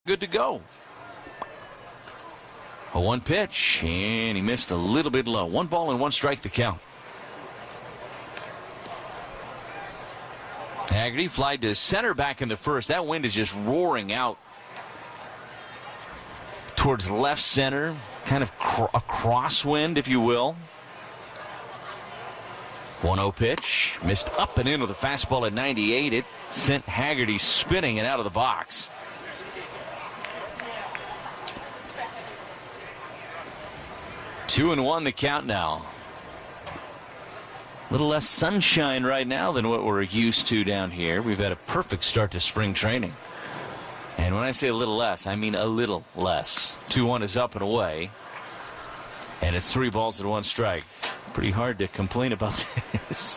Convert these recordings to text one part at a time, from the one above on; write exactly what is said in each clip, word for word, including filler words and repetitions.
good to go. A one pitch, and he missed a little bit low. One ball and one strike the count. Haggerty fly to center back in the first. That wind is just roaring out towards left center, kind of cr- a crosswind, if you will. one oh pitch, missed up and in with a fastball at ninety-eight. It sent Haggerty spinning and out of the box. Two and one the count now. A little less sunshine right now than what we're used to down here. We've had a perfect start to spring training. And when I say a little less, I mean a little less. two one is up and away. And it's three balls and one strike. Pretty hard to complain about this.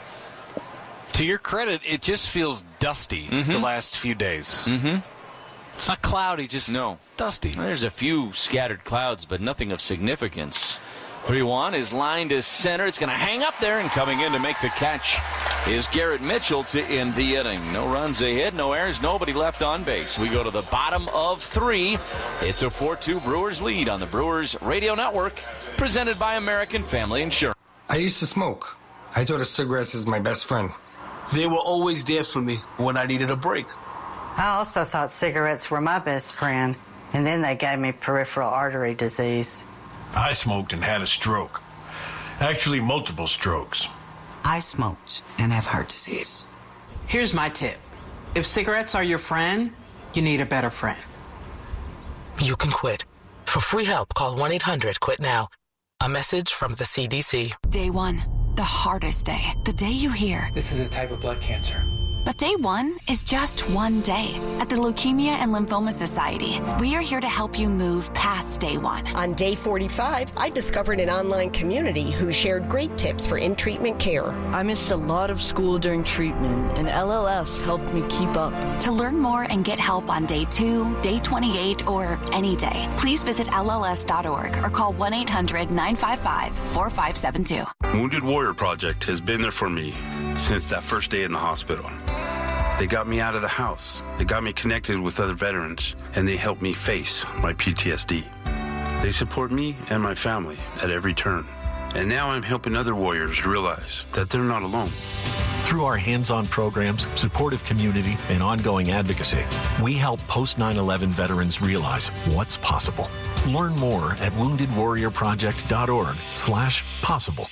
To your credit, it just feels dusty mm-hmm. the last few days. Mm-hmm. It's not cloudy, just no. dusty. There's a few scattered clouds, but nothing of significance. three one is lined to center. It's going to hang up there, and coming in to make the catch is Garrett Mitchell to end the inning. No runs ahead, no errors, nobody left on base. We go to the bottom of three. It's a four two Brewers lead on the Brewers Radio Network, presented by American Family Insurance. I used to smoke. I thought of cigarettes as my best friend. They were always there for me when I needed a break. I also thought cigarettes were my best friend, and then they gave me peripheral artery disease. I smoked and had a stroke. Actually, multiple strokes. I smoked and have heart disease. Here's my tip. If cigarettes are your friend, you need a better friend. You can quit. For free help, call one eight hundred quit now. A message from the C D C. Day one, the hardest day. The day you hear, this is a type of blood cancer. But day one is just one day. At the Leukemia and Lymphoma Society, we are here to help you move past day one. On day forty-five, I discovered an online community who shared great tips for in-treatment care. I missed a lot of school during treatment, and L L S helped me keep up. To learn more and get help on day two, day twenty-eight, or any day, please visit L L S dot org or call one eight hundred nine five five four five seven two. Wounded Warrior Project has been there for me since that first day in the hospital. They got me out of the house. They got me connected with other veterans, and they helped me face my P T S D. They support me and my family at every turn. And now I'm helping other warriors realize that they're not alone. Through our hands-on programs, supportive community, and ongoing advocacy, we help post nine eleven veterans realize what's possible. Learn more at wounded warrior project dot org slash possible.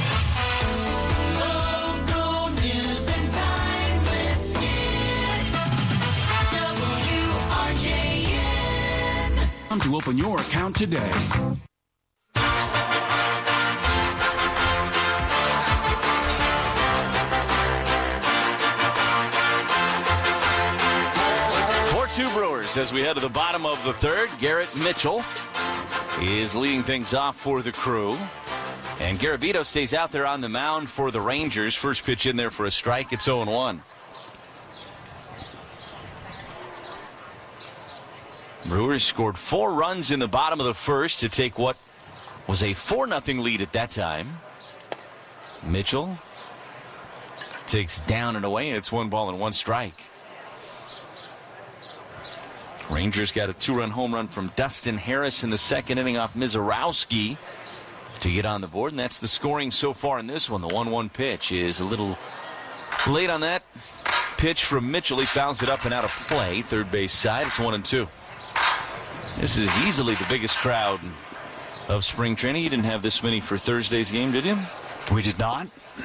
To open your account today. four two Brewers as we head to the bottom of the third. Garrett Mitchell is leading things off for the Crew. And Garabito stays out there on the mound for the Rangers. First pitch in there for a strike. It's oh and one. Brewers scored four runs in the bottom of the first to take what was a four nothing lead at that time. Mitchell takes down and away, and it's one ball and one strike. Rangers got a two-run home run from Dustin Harris in the second inning off Mizorowski to get on the board, and that's the scoring so far in this one. The one one pitch is a little late on that pitch from Mitchell. He fouls it up and out of play. Third base side, it's one and two. This is easily the biggest crowd of spring training. You didn't have this many for Thursday's game, did you? We did not.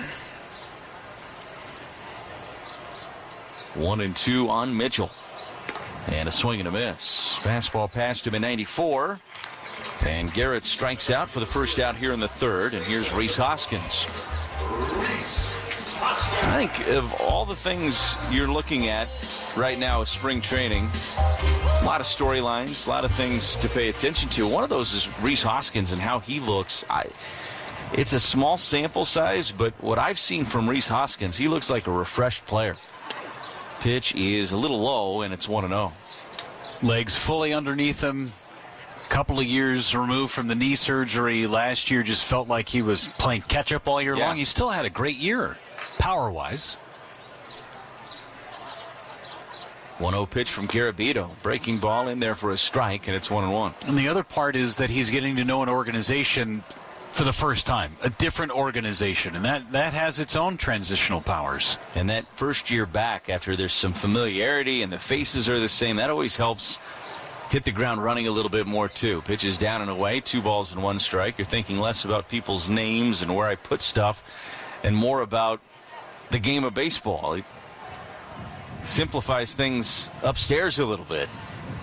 One and two on Mitchell. And a swing and a miss. Fastball past him in ninety-four. And Garrett strikes out for the first out here in the third. And here's Rhys Hoskins. I think of all the things you're looking at right now with spring training, a lot of storylines, a lot of things to pay attention to. One of those is Rhys Hoskins and how he looks. I, it's a small sample size, but what I've seen from Rhys Hoskins, he looks like a refreshed player. Pitch is a little low, and it's one and oh. Legs fully underneath him. Couple of years removed from the knee surgery. Last year just felt like he was playing catch-up all year yeah. long. He still had a great year, power-wise. one oh pitch from Garabito. Breaking ball in there for a strike, and it's one and one. And the other part is that he's getting to know an organization for the first time, a different organization, and that, that has its own transitional powers. And that first year back, after there's some familiarity and the faces are the same, that always helps hit the ground running a little bit more, too. Pitches down and away, two balls and one strike. You're thinking less about people's names and where I put stuff and more about the game of baseball. It simplifies things upstairs a little bit.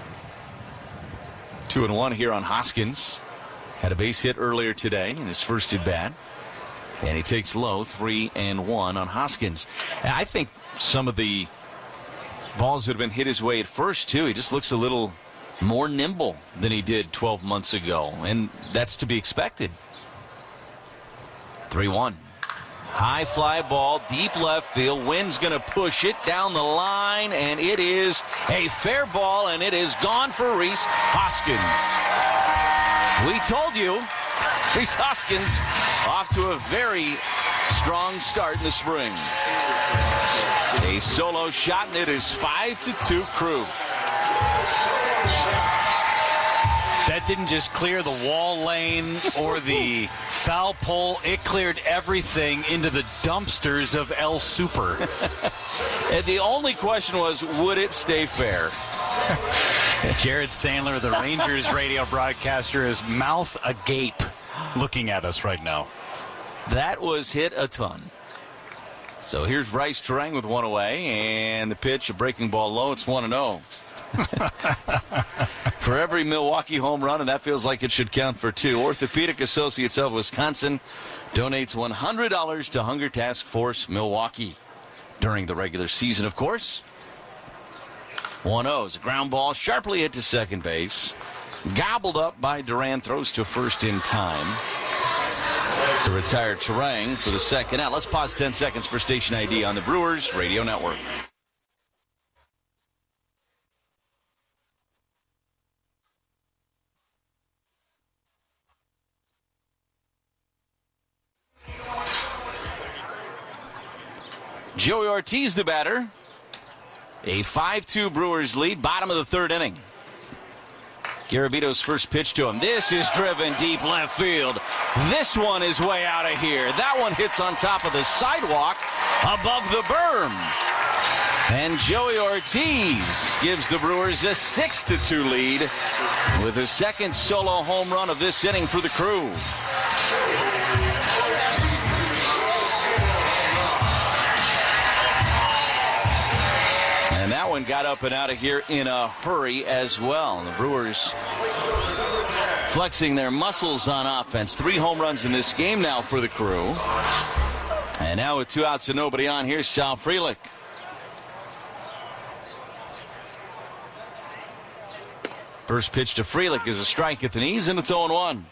Two and one here on Hoskins. Had a base hit earlier today in his first at bat. And he takes low, three and one on Hoskins. And I think some of the balls that have been hit his way at first, too, he just looks a little more nimble than he did twelve months ago. And that's to be expected. three one. High fly ball, deep left field. Wynn's going to push it down the line, and it is a fair ball, and it is gone for Rhys Hoskins. We told you, Rhys Hoskins off to a very strong start in the spring. A solo shot, and it is five to two Crew. That didn't just clear the wall lane or the foul pole. It cleared everything into the dumpsters of El Super. And the only question was, would it stay fair? Jared Sandler, the Rangers radio broadcaster, is mouth agape looking at us right now. That was hit a ton. So here's Bryce Terang with one away, and the pitch, a breaking ball low. It's one and oh. For every Milwaukee home run, and that feels like it should count for two, Orthopedic Associates of Wisconsin donates one hundred dollars to Hunger Task Force Milwaukee during the regular season, of course. one oh is a ground ball, sharply hit to second base. Gobbled up by Duran, throws to first in time to retire Terang for the second out. Let's pause ten seconds for station I D on the Brewers Radio Network. Joey Ortiz, the batter. A five two Brewers lead, bottom of the third inning. Garabito's first pitch to him. This is driven deep left field. This one is way out of here. That one hits on top of the sidewalk above the berm. And Joey Ortiz gives the Brewers a six to two lead with the second solo home run of this inning for the Crew. And that one got up and out of here in a hurry as well. And the Brewers flexing their muscles on offense. Three home runs in this game now for the Crew. And now with two outs and nobody on, here's Sal Frelick. First pitch to Frelick is a strike at the knees, and it's oh and one.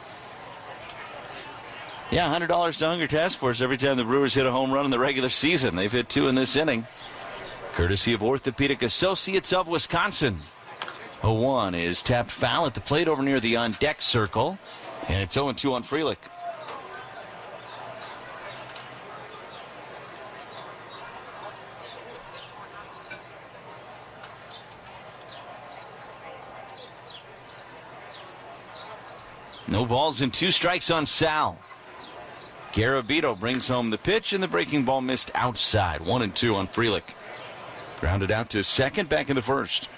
Yeah, one hundred dollars to Hunger Task Force every time the Brewers hit a home run in the regular season. They've hit two in this inning, courtesy of Orthopedic Associates of Wisconsin. oh one is tapped foul at the plate over near the on-deck circle, and it's oh and two on Frelick. No balls and two strikes on Sal. Garabito brings home the pitch, and the breaking ball missed outside. One and two on Frelick. Grounded out to second, back in the first.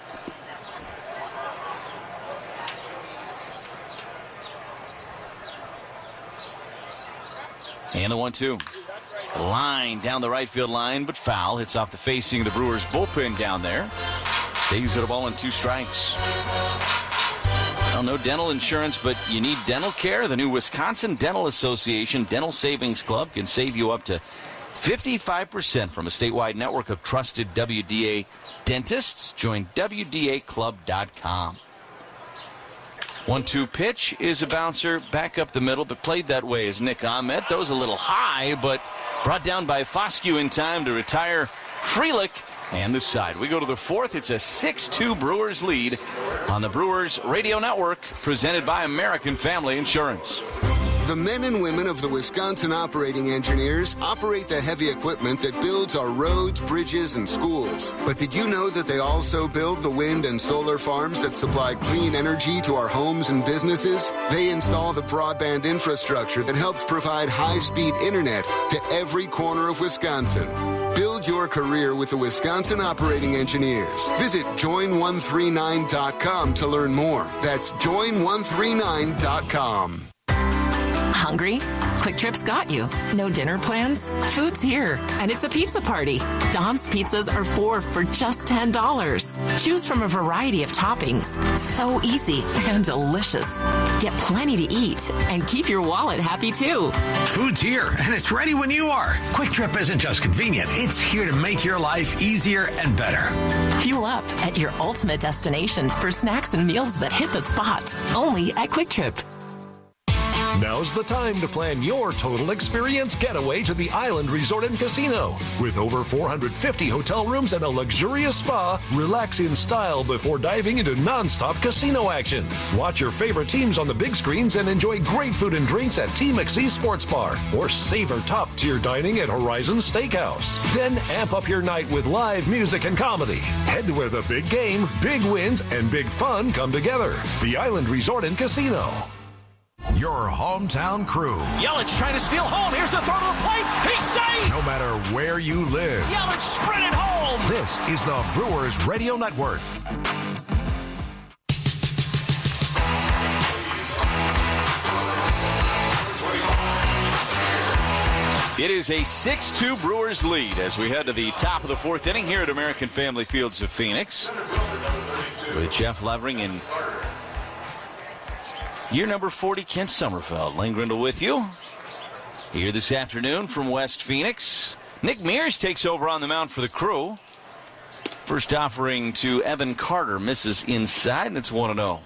And the one two. Line down the right field line, but foul. Hits off the facing of the Brewers bullpen down there. Stays at a ball and two strikes. Well, no dental insurance, but you need dental care. The new Wisconsin Dental Association Dental Savings Club can save you up to fifty-five percent from a statewide network of trusted W D A dentists. Join W D A club dot com. one two pitch is a bouncer back up the middle, but played that way as Nick Ahmed. Throws a little high, but brought down by Foscue in time to retire Frelick and the side. We go to the fourth. It's a six two Brewers lead on the Brewers Radio Network, presented by American Family Insurance. The men and women of the Wisconsin Operating Engineers operate the heavy equipment that builds our roads, bridges, and schools. But did you know that they also build the wind and solar farms that supply clean energy to our homes and businesses? They install the broadband infrastructure that helps provide high-speed internet to every corner of Wisconsin. Build your career with the Wisconsin Operating Engineers. Visit join one three nine dot com to learn more. That's join one three nine dot com. Hungry? Quick Trip's got you. No dinner plans? Food's here, and it's a pizza party. Dom's pizzas are four for just ten dollars. Choose from a variety of toppings. So easy and delicious. Get plenty to eat and keep your wallet happy too. Food's here, and it's ready when you are. Quick Trip isn't just convenient. It's here to make your life easier and better. Fuel up at your ultimate destination for snacks and meals that hit the spot. Only at Quick Trip. Now's the time to plan your total experience getaway to the Island Resort and Casino. With over four hundred fifty hotel rooms and a luxurious spa, relax in style before diving into nonstop casino action. Watch your favorite teams on the big screens and enjoy great food and drinks at T McSee Sports Bar, or savor top-tier dining at Horizon Steakhouse. Then amp up your night with live music and comedy. Head to where the big game, big wins, and big fun come together. The Island Resort and Casino. Your hometown crew. Yelich trying to steal home. Here's the throw to the plate. He's safe. No matter where you live. Yelich sprinted home. This is the Brewers Radio Network. It is a six two Brewers lead as we head to the top of the fourth inning here at American Family Fields of Phoenix. With Jeff Levering and year number forty, Kent Sommerfeld. Lane Grindle with you here this afternoon from West Phoenix. Nick Mears takes over on the mound for the Crew. First offering to Evan Carter misses inside, and it's one and oh.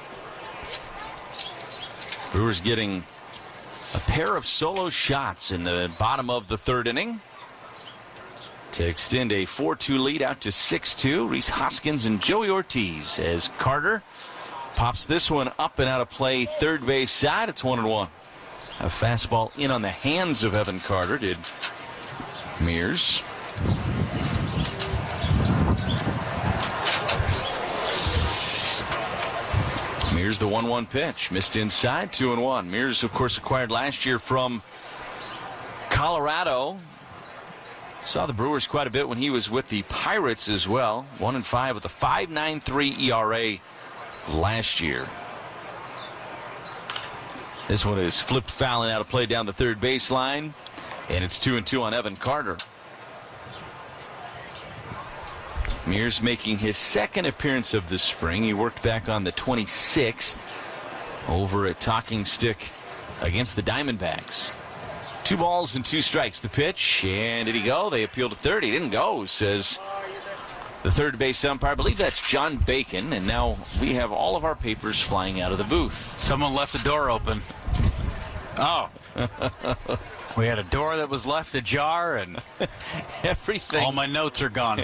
Brewers getting a pair of solo shots in the bottom of the third inning to extend a four two lead out to six two. Rhys Hoskins and Joey Ortiz as Carter pops this one up and out of play, third base side. It's one and one. A fastball in on the hands of Evan Carter did Mears. Mears the one one pitch. Missed inside, two and one. Mears, of course, acquired last year from Colorado. Saw the Brewers quite a bit when he was with the Pirates as well. One and five with a five point nine three E R A. Last year. This one is flipped fouling out of play down the third baseline, and it's two and two on Evan Carter. Mears making his second appearance of the spring. He worked back on the twenty-sixth over at Talking Stick against the Diamondbacks. Two balls and two strikes. The pitch, and did he go? They appealed to third. He didn't go, says the third base umpire. I believe that's John Bacon, and now we have all of our papers flying out of the booth. Someone left the door open. Oh. We had a door that was left ajar, and everything. All my notes are gone.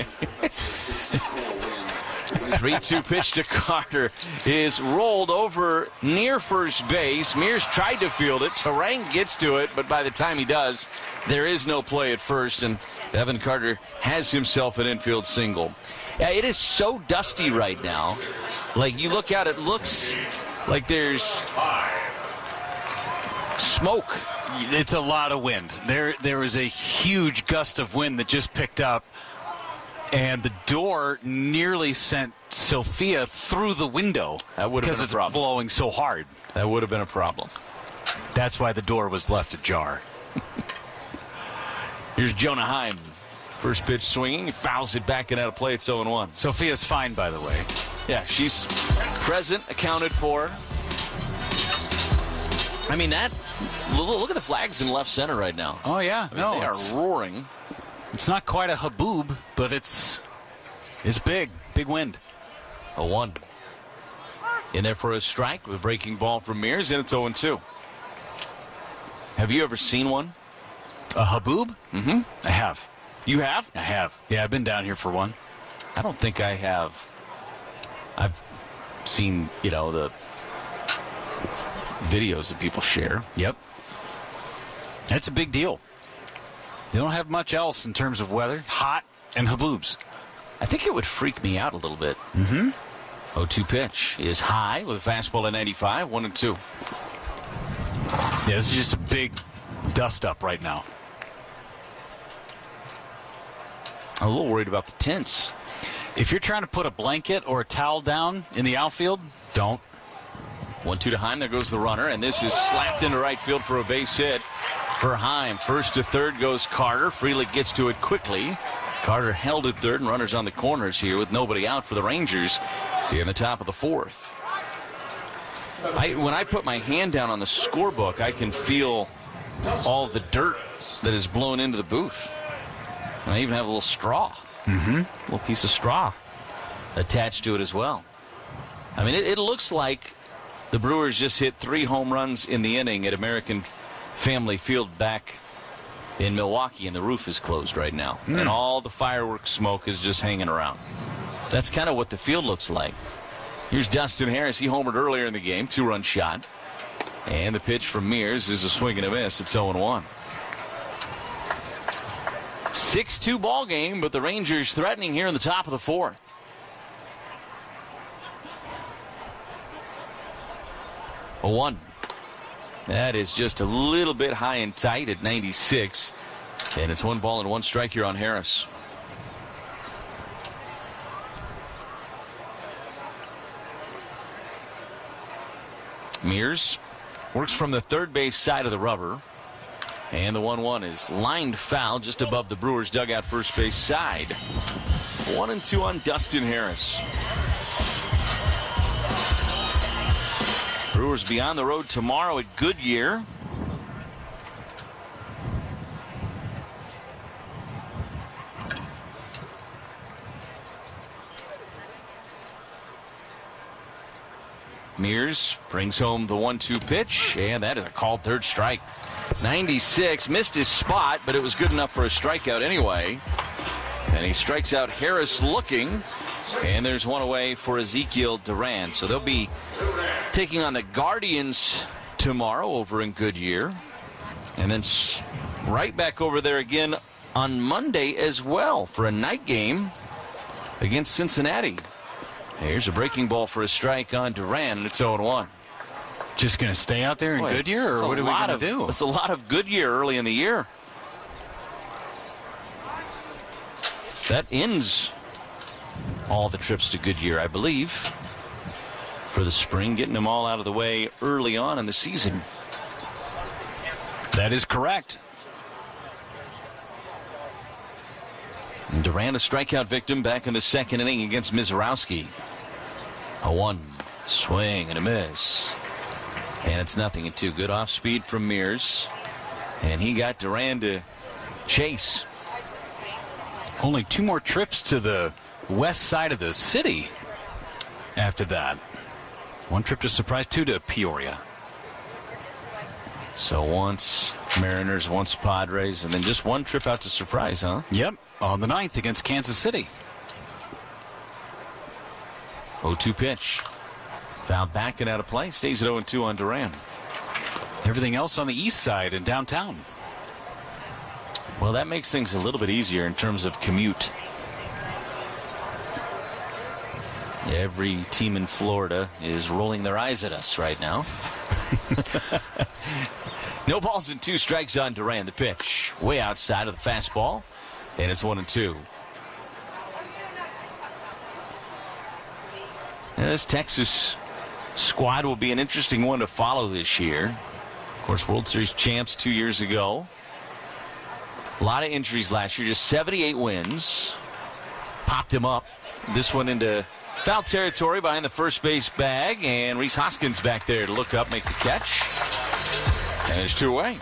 three two pitch to Carter is rolled over near first base. Mears tried to field it. Terang gets to it, but by the time he does, there is no play at first, and Evan Carter has himself an infield single. Yeah, it is so dusty right now. Like, you look out, it looks like there's smoke. It's a lot of wind. There, there was a huge gust of wind that just picked up, and the door nearly sent Sophia through the window. That would have been a because problem. it's blowing so hard. That would have been a problem. That's why the door was left ajar. Here's Jonah Heim. First pitch swinging. He fouls it back and out of play. It's oh and one. Sophia's fine, by the way. Yeah, she's present, accounted for. I mean, that. Look at the flags in left center right now. Oh, yeah. I mean, no, they are roaring. It's not quite a haboob, but it's it's big. Big wind. A one. In there for a strike with a breaking ball from Mears, and it's oh and two. Have you ever seen one? A haboob? Mm-hmm. I have. You have? I have. Yeah, I've been down here for one. I don't think I have. I've seen, you know, the videos that people share. Yep. That's a big deal. They don't have much else in terms of weather. Hot and haboobs. I think it would freak me out a little bit. Mm-hmm. oh two pitch is high with a fastball at ninety-five, one and two. Yeah, this is just a big dust up right now. I'm a little worried about the tints. If you're trying to put a blanket or a towel down in the outfield, don't. one two to Heim. There goes the runner, and this is slapped into right field for a base hit for Heim. First to third goes Carter. Frelick gets to it quickly. Carter held at third, and runners on the corners here with nobody out for the Rangers here in the top of the fourth. I, when I put my hand down on the scorebook, I can feel all the dirt that is blown into the booth. And I even have a little straw. Mm-hmm. A little piece of straw attached to it as well. I mean, it, it looks like the Brewers just hit three home runs in the inning at American Family Field back in Milwaukee, and the roof is closed right now. Mm. And all the fireworks smoke is just hanging around. That's kind of what the field looks like. Here's Dustin Harris. He homered earlier in the game, two-run shot. And the pitch from Mears is a swing and a miss. It's oh and one. six two ball game, but the Rangers threatening here in the top of the fourth. A one. That is just a little bit high and tight at ninety-six. And it's one ball and one strike here on Harris. Mears works from the third base side of the rubber. And the one one is lined foul just above the Brewers' dugout first base side. One and two on Dustin Harris. Brewers be on the road tomorrow at Goodyear. Mears brings home the one two pitch, and that is a called third strike. ninety-six, missed his spot, but it was good enough for a strikeout anyway. And he strikes out Harris looking, and there's one away for Ezekiel Duran. So they'll be taking on the Guardians tomorrow over in Goodyear. And then right back over there again on Monday as well for a night game against Cincinnati. Here's a breaking ball for a strike on Duran, and it's oh and one. Just going to stay out there in Boy, Goodyear, or what are we going to do? It's a lot of Goodyear early in the year. That ends all the trips to Goodyear, I believe, for the spring, getting them all out of the way early on in the season. That is correct. And Duran, a strikeout victim back in the second inning against Mizorowski. A one, swing and a miss. And it's nothing and two. Good off speed from Mears. And he got Duran to chase. Only two more trips to the west side of the city after that. One trip to Surprise, two to Peoria. So once Mariners, once Padres, and then just one trip out to Surprise, huh? Yep, on the ninth against Kansas City. oh two pitch. Fouled back and out of play. Stays at oh and two on Duran. Everything else on the east side and downtown. Well, that makes things a little bit easier in terms of commute. Every team in Florida is rolling their eyes at us right now. No balls and two strikes on Duran. The pitch way outside of the fastball. And it's one and two. And this Texas squad will be an interesting one to follow this year. Of course, World Series champs two years ago. A lot of injuries last year, just seventy-eight wins. Popped him up. This one into foul territory behind the first base bag, and Rhys Hoskins back there to look up, make the catch. And there's two away.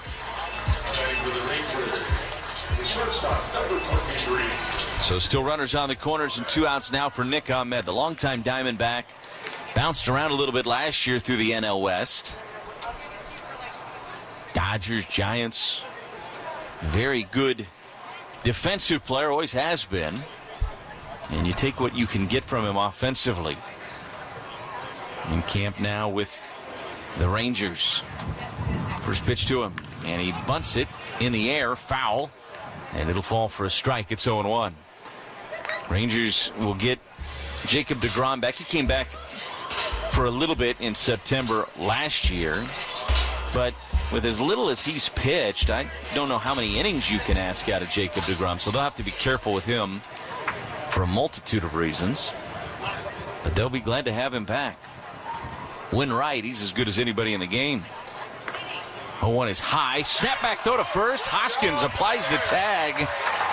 So still runners on the corners and two outs now for Nick Ahmed, the longtime Diamondback. Bounced around a little bit last year through the N L West. Dodgers, Giants. Very good defensive player, always has been. And you take what you can get from him offensively. In camp now with the Rangers. First pitch to him, and he bunts it in the air, foul, and it'll fall for a strike. It's oh and one. Rangers will get Jacob deGrom back. He came back for a little bit in September last year, but with as little as he's pitched, I don't know how many innings you can ask out of Jacob deGrom, so they'll have to be careful with him for a multitude of reasons, but they'll be glad to have him back. When right, he's as good as anybody in the game. oh one is high. Snap back throw to first. Hoskins applies the tag.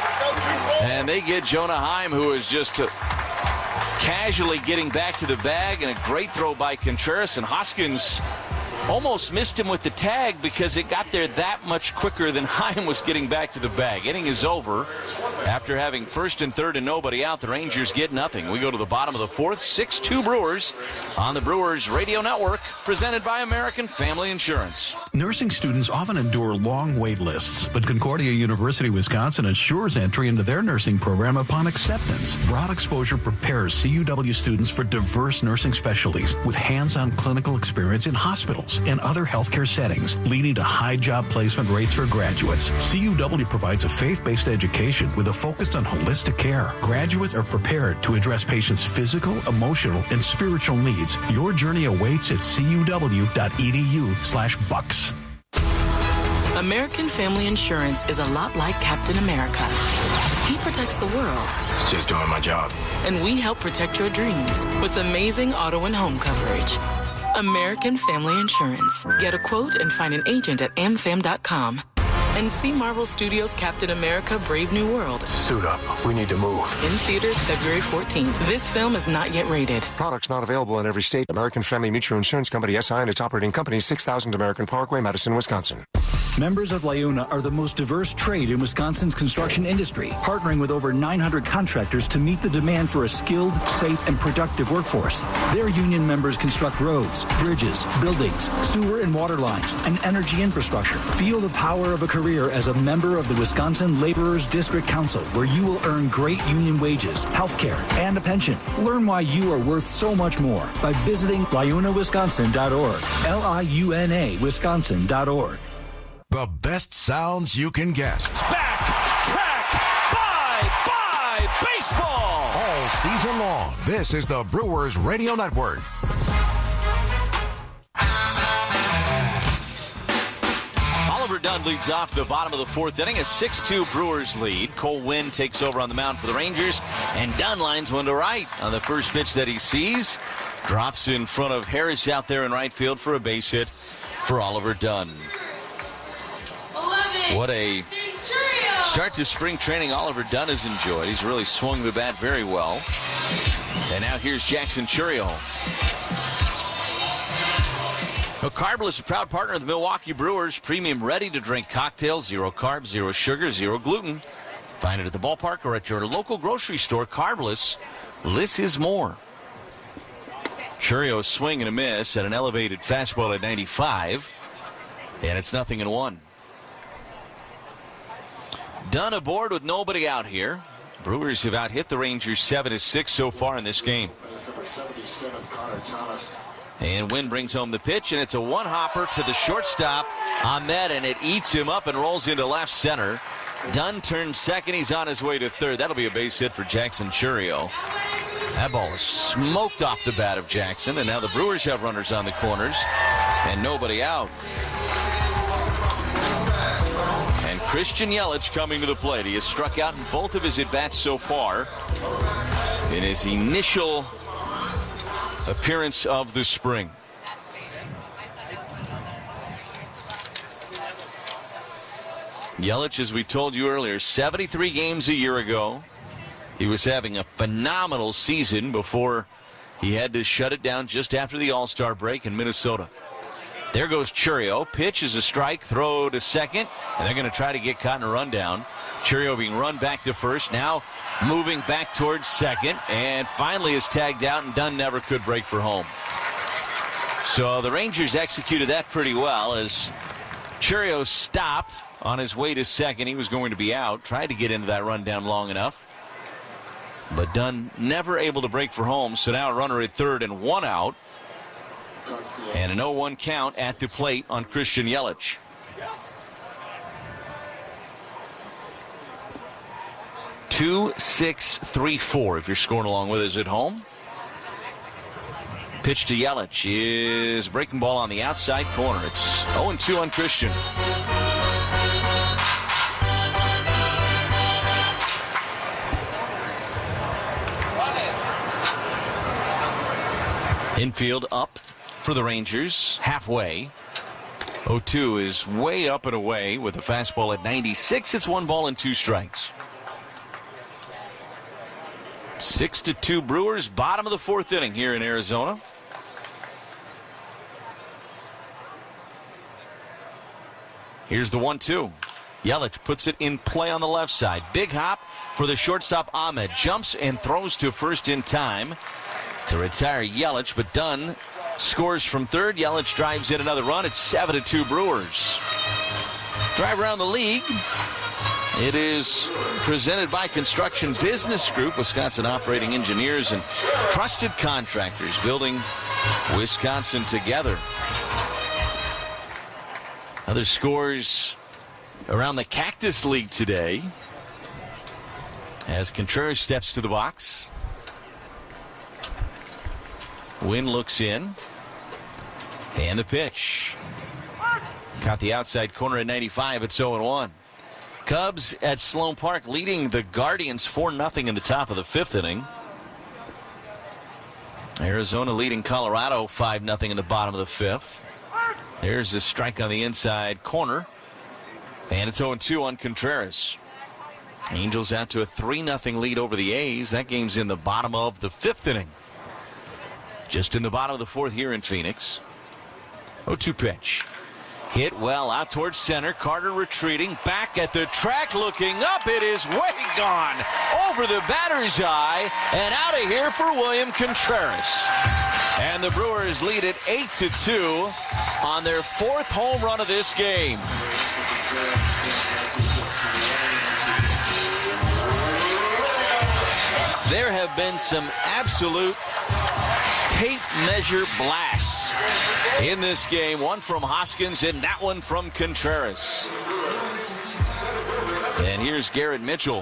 And they get Jonah Heim, who is just uh, casually getting back to the bag, and a great throw by Contreras. And Hoskins almost missed him with the tag because it got there that much quicker than Heim was getting back to the bag. Inning is over. After having first and third and nobody out, the Rangers get nothing. We go to the bottom of the fourth. six two Brewers on the Brewers Radio Network, presented by American Family Insurance. Nursing students often endure long wait lists, but Concordia University, Wisconsin assures entry into their nursing program upon acceptance. Broad exposure prepares C U W students for diverse nursing specialties with hands-on clinical experience in hospitals and other healthcare settings, leading to high job placement rates for graduates. C U W provides a faith-based education with a focus on holistic care. Graduates are prepared to address patients' physical, emotional, and spiritual needs. Your journey awaits at cuw.edu slash bucks. American Family Insurance is a lot like Captain America. He protects the world. It's just doing my job. And we help protect your dreams with amazing auto and home coverage. American Family Insurance. Get a quote and find an agent at am fam dot com. And see Marvel Studios' Captain America Brave New World. Suit up. We need to move. In theaters February fourteenth. This film is not yet rated. Products not available in every state. American Family Mutual Insurance Company, S I and its operating company, six thousand American Parkway, Madison, Wisconsin. Members of LiUNA are the most diverse trade in Wisconsin's construction industry, partnering with over nine hundred contractors to meet the demand for a skilled, safe, and productive workforce. Their union members construct roads, bridges, buildings, sewer and water lines, and energy infrastructure. Feel the power of a career as a member of the Wisconsin Laborers District Council, where you will earn great union wages, health care, and a pension. Learn why you are worth so much more by visiting liuna wisconsin dot org. L I U N A Wisconsin dot org. The best sounds you can get. It's back, track, bye, bye, baseball. All season long. This is the Brewers Radio Network. Oliver Dunn leads off the bottom of the fourth inning. A six two Brewers lead. Cole Winn takes over on the mound for the Rangers, and Dunn lines one to right on the first pitch that he sees. Drops in front of Harris out there in right field for a base hit for Oliver Dunn. What a start to spring training Oliver Dunn has enjoyed. He's really swung the bat very well. And now here's Jackson Chourio. Well, Carbless is a proud partner of the Milwaukee Brewers. Premium ready-to-drink cocktails. Zero carbs, zero sugar, zero gluten. Find it at the ballpark or at your local grocery store. Carbless. Less is more. Chourio swing and a miss at an elevated fastball at ninety-five. And it's nothing in one. Dunn aboard with nobody out here. Brewers have out-hit the Rangers seven to six so far in this game. And Winn brings home the pitch, and it's a one-hopper to the shortstop, Ahmed, and it eats him up and rolls into left center. Dunn turns second. He's on his way to third. That'll be a base hit for Jackson Chourio. That ball is smoked off the bat of Jackson, and now the Brewers have runners on the corners and nobody out. Christian Yelich coming to the plate. He has struck out in both of his at-bats so far in his initial appearance of the spring. Yelich, as we told you earlier, seventy-three games a year ago. He was having a phenomenal season before he had to shut it down just after the All-Star break in Minnesota. There goes Chourio. Pitch is a strike. Throw to second. And they're going to try to get caught in a rundown. Chourio being run back to first. Now moving back towards second. And finally is tagged out, and Dunn never could break for home. So the Rangers executed that pretty well as Chourio stopped on his way to second. He was going to be out. Tried to get into that rundown long enough. But Dunn never able to break for home. So now a runner at third and one out. And an oh one count at the plate on Christian Yelich. Two, six, three, four if you're scoring along with us at home. Pitch to Yelich is breaking ball on the outside corner. It's oh and two on Christian. Infield up for the Rangers, halfway. oh two is way up and away with a fastball at ninety-six. It's one ball and two strikes. Six to two Brewers, bottom of the fourth inning here in Arizona. Here's the one two. Yelich puts it in play on the left side. Big hop for the shortstop Ahmed. Jumps and throws to first in time to retire Yelich, but Dunn scores from third. Yelich drives in another run. It's seven to two Brewers. Drive around the league. It is presented by Construction Business Group, Wisconsin operating engineers and trusted contractors building Wisconsin together. Other scores around the Cactus League today as Contreras steps to the box. Wynn looks in. And the pitch. Caught the outside corner at ninety-five. It's oh and one. Cubs at Sloan Park leading the Guardians four nothing in the top of the fifth inning. Arizona leading Colorado five nothing in the bottom of the fifth. There's a strike on the inside corner. And it's oh and two on Contreras. Angels out to a three nothing lead over the A's. That game's in the bottom of the fifth inning. Just in the bottom of the fourth here in Phoenix. oh two pitch. Hit well out towards center. Carter retreating. Back at the track looking up. It is way gone. Over the batter's eye. And out of here for William Contreras. And the Brewers lead it eight to two on their fourth home run of this game. There have been some absolute tape measure blasts in this game. One from Hoskins and that one from Contreras. And here's Garrett Mitchell.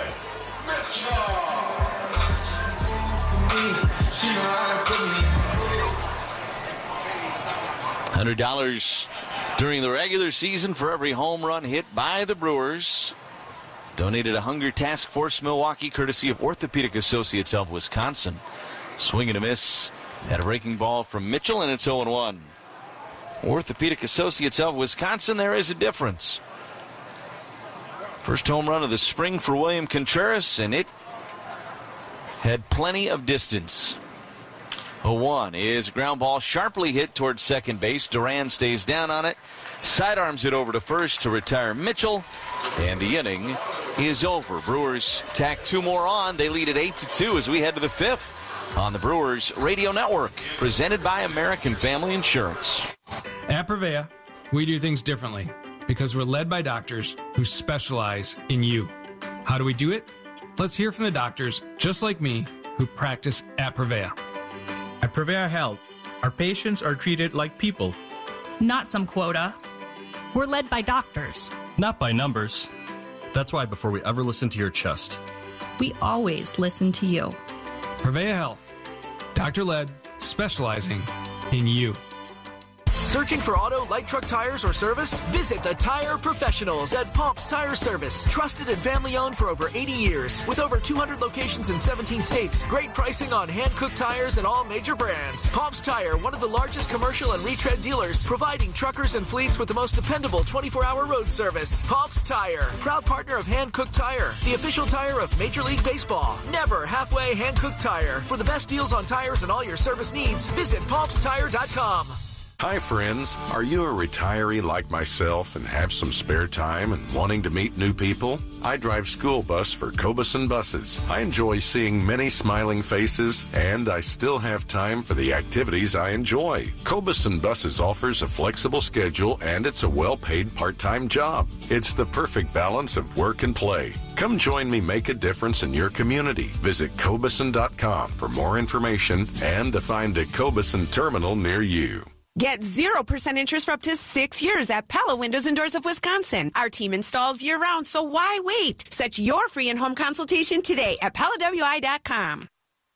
one hundred dollars during the regular season for every home run hit by the Brewers. Donated to Hunger Task Force Milwaukee, courtesy of Orthopedic Associates of Wisconsin. Swing and a miss at a breaking ball from Mitchell, and it's oh and one. Orthopedic Associates of Wisconsin, there is a difference. First home run of the spring for William Contreras, and it had plenty of distance. oh one is ground ball sharply hit towards second base. Duran stays down on it, sidearms it over to first to retire Mitchell, and the inning is over. Brewers tack two more on. They lead at eight to two as we head to the fifth on the Brewers Radio Network, presented by American Family Insurance. At Prevea, we do things differently because we're led by doctors who specialize in you. How do we do it? Let's hear from the doctors, just like me, who practice at Prevea. At Prevea Health, our patients are treated like people. Not some quota. We're led by doctors. Not by numbers. That's why before we ever listen to your chest, we always listen to you. Prevea Health. Doctor-led, specializing in you. Searching for auto, light truck tires, or service? Visit the Tire Professionals at Pops Tire Service. Trusted and family owned for over eighty years. With over two hundred locations in seventeen states. Great pricing on hand-cooked tires and all major brands. Pops Tire, one of the largest commercial and retread dealers, providing truckers and fleets with the most dependable twenty-four hour road service. Pops Tire, proud partner of Hand-Cooked Tire, the official tire of Major League Baseball. Never halfway Hand-Cooked Tire. For the best deals on tires and all your service needs, visit pops tire dot com. Hi, friends. Are you a retiree like myself and have some spare time and wanting to meet new people? I drive school bus for Cobeson Buses. I enjoy seeing many smiling faces, and I still have time for the activities I enjoy. Cobeson Buses offers a flexible schedule, and it's a well-paid part-time job. It's the perfect balance of work and play. Come join me make a difference in your community. Visit Cobeson dot com for more information and to find a Cobeson terminal near you. Get zero percent interest for up to six years at Pella Windows and Doors of Wisconsin. Our team installs year-round, so why wait? Set your free in-home consultation today at Pella W I dot com.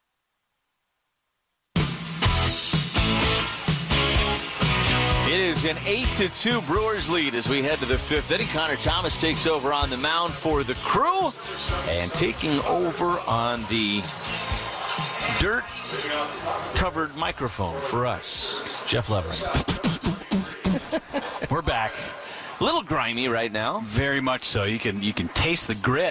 It is an eight to two Brewers lead as we head to the fifth inning. Connor Thomas takes over on the mound for the Crew, and taking over on the dirt-covered microphone for us, Jeff Levering. We're back. A little grimy right now. Very much so. You can you can taste the grit.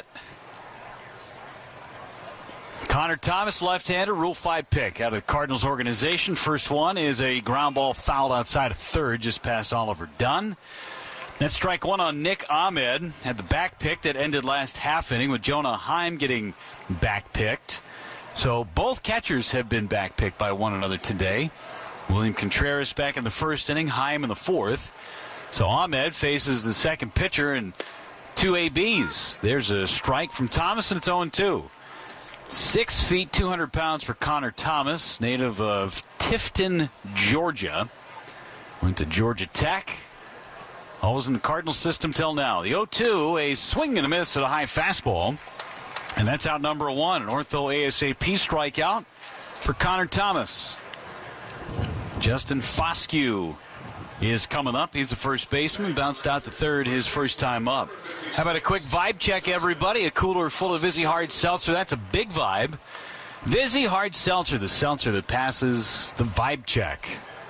Connor Thomas, left-hander, Rule five pick out of the Cardinals organization. First one is a ground ball fouled outside of third, just past Oliver Dunn. Then strike one on Nick Ahmed. Had the back pick that ended last half inning with Jonah Heim getting back picked. So both catchers have been back picked by one another today. William Contreras back in the first inning, Heim in the fourth. So Ahmed faces the second pitcher and two A Bs. There's a strike from Thomas, and it's oh and two. Six feet, two hundred pounds for Connor Thomas, native of Tifton, Georgia. Went to Georgia Tech. Always in the Cardinal system till now. The oh two, a swing and a miss at a high fastball. And that's out number one, an ortho A S A P strikeout for Connor Thomas. Justin Foscue is coming up. He's the first baseman. Bounced out to third his first time up. How about a quick vibe check, everybody? A cooler full of Vizzy Hard Seltzer. That's a big vibe. Vizzy Hard Seltzer, the seltzer that passes the vibe check.